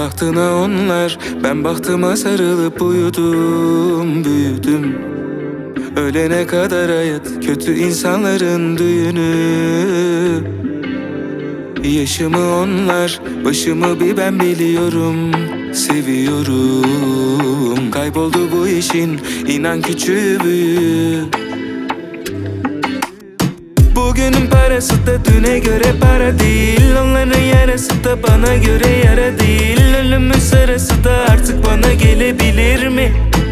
Bahtına onlar, ben bahtıma sarılıp uyudum, büyüdüm. Ölene kadar hayat kötü insanların düğünü. Yaşımı onlar, başımı bir ben biliyorum, seviyorum. Kayboldu bu işin inan küçüğü büyüğü. Bugünün parası da düne göre para değil. Onların yarası da bana göre yara değil. Ölümün sırası da artık bana gelebilir mi?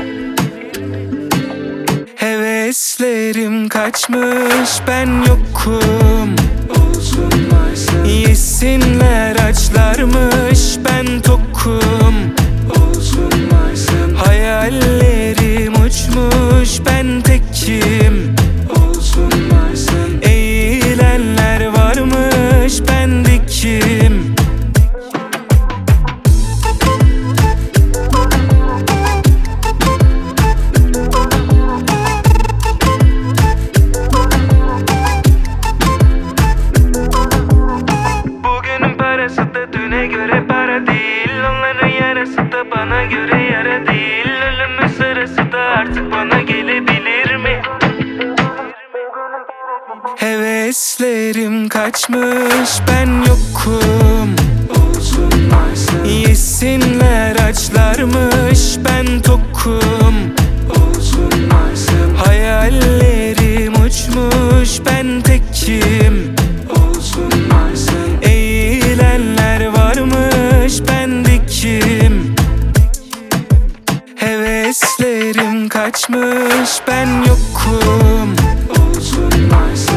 Heveslerim kaçmış, ben yokum. Yesinler açlarmış, ben tokum. Hayallerim uçmuş, ben tekim. Eğilenler varmış, ben dikim. Bugünün parası da düne göre para değil. Onların yarası da bana göre yara değil. Ölümün sırası da artık bana gelebilir mi? Heveslerim kaçmış, ben yokum. Yesinler açlarmış, ben tokum. Hayallerim uçmuş, ben tekim. Eğilenler varmış, ben dikim. Heveslerim kaçmış, ben yokum.